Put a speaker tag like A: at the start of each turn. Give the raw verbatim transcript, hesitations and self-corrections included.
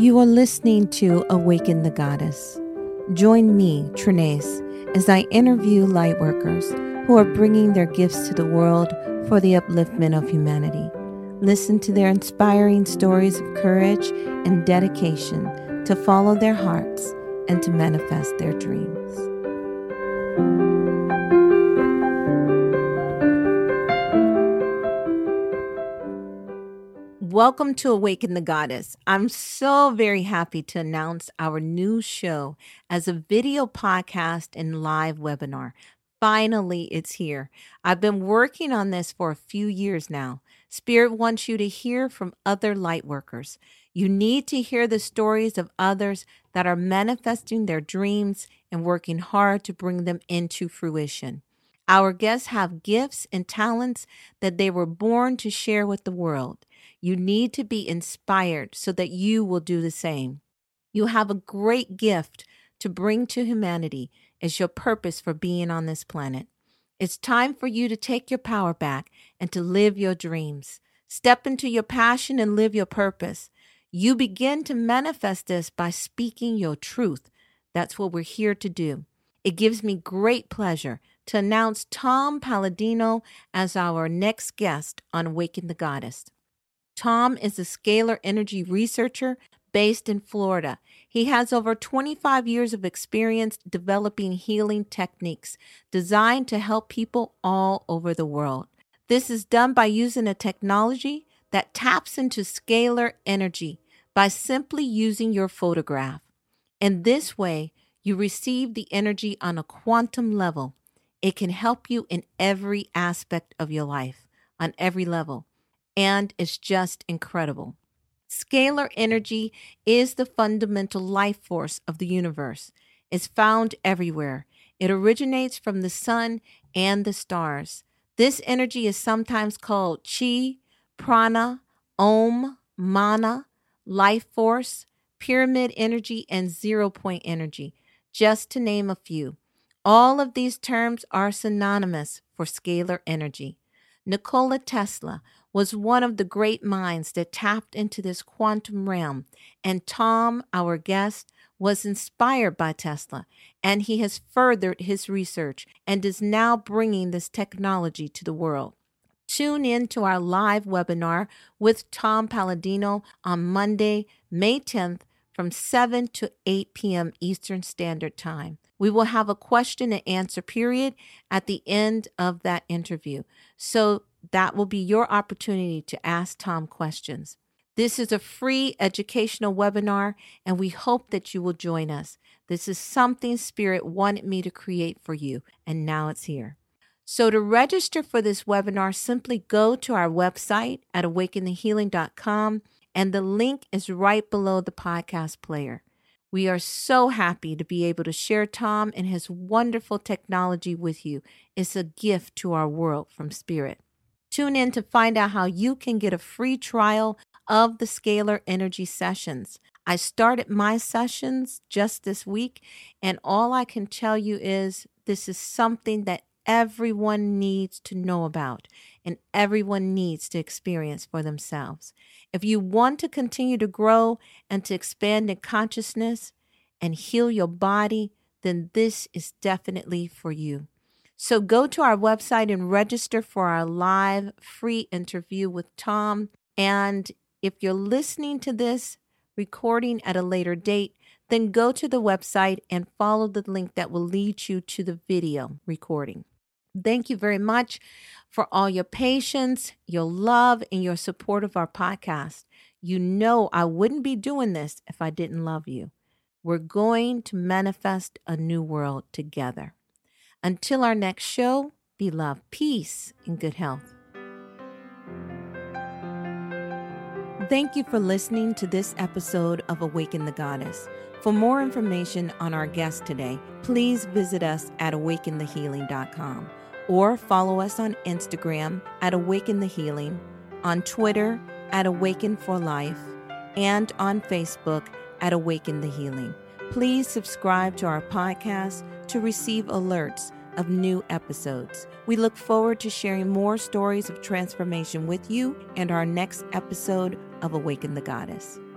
A: You are listening to Awaken the Goddess. Join me, Trinace, as I interview lightworkers who are bringing their gifts to the world for the upliftment of humanity. Listen to their inspiring stories of courage and dedication to follow their hearts and to manifest their dreams. Welcome to Awaken the Goddess. I'm so very happy to announce our new show as a video podcast and live webinar. Finally, it's here. I've been working on this for a few years now. Spirit wants you to hear from other lightworkers. You need to hear the stories of others that are manifesting their dreams and working hard to bring them into fruition. Our guests have gifts and talents that they were born to share with the world. You need to be inspired so that you will do the same. You have a great gift to bring to humanity as your purpose for being on this planet. It's time for you to take your power back and to live your dreams. Step into your passion and live your purpose. You begin to manifest this by speaking your truth. That's what we're here to do. It gives me great pleasure to announce Tom Paladino as our next guest on Awaken the Goddess. Tom is a scalar energy researcher based in Florida. He has over twenty-five years of experience developing healing techniques designed to help people all over the world. This is done by using a technology that taps into scalar energy by simply using your photograph. In this way, you receive the energy on a quantum level. It can help you in every aspect of your life, on every level. And it's just incredible. Scalar energy is the fundamental life force of the universe. It's found everywhere. It originates from the sun and the stars. This energy is sometimes called chi, prana, om, mana, life force, pyramid energy, and zero point energy, just to name a few. All of these terms are synonymous for scalar energy. Nikola Tesla was one of the great minds that tapped into this quantum realm, and Tom, our guest, was inspired by Tesla, and he has furthered his research and is now bringing this technology to the world. Tune in to our live webinar with Tom Paladino on Monday, May tenth from seven to eight p.m. Eastern Standard Time. We will have a question and answer period at the end of that interview. So that will be your opportunity to ask Tom questions. This is a free educational webinar, and we hope that you will join us. This is something Spirit wanted me to create for you, and now it's here. So to register for this webinar, simply go to our website at awaken the healing dot com, and the link is right below the podcast player. We are so happy to be able to share Tom and his wonderful technology with you. It's a gift to our world from Spirit. Tune in to find out how you can get a free trial of the Scalar Energy Sessions. I started my sessions just this week, and all I can tell you is this is something that everyone needs to know about and everyone needs to experience for themselves. If you want to continue to grow and to expand in consciousness and heal your body, then this is definitely for you. So go to our website and register for our live free interview with Tom. And if you're listening to this recording at a later date, then go to the website and follow the link that will lead you to the video recording. Thank you very much for all your patience, your love, and your support of our podcast. You know I wouldn't be doing this if I didn't love you. We're going to manifest a new world together. Until our next show, be love, peace, and good health. Thank you for listening to this episode of Awaken the Goddess. For more information on our guest today, please visit us at awaken the healing dot com or follow us on Instagram at Awaken the Healing, on Twitter at Awaken for Life, and on Facebook at Awaken the Healing. Please subscribe to our podcast to receive alerts of new episodes. We look forward to sharing more stories of transformation with you and our next episode of Awaken the Goddess.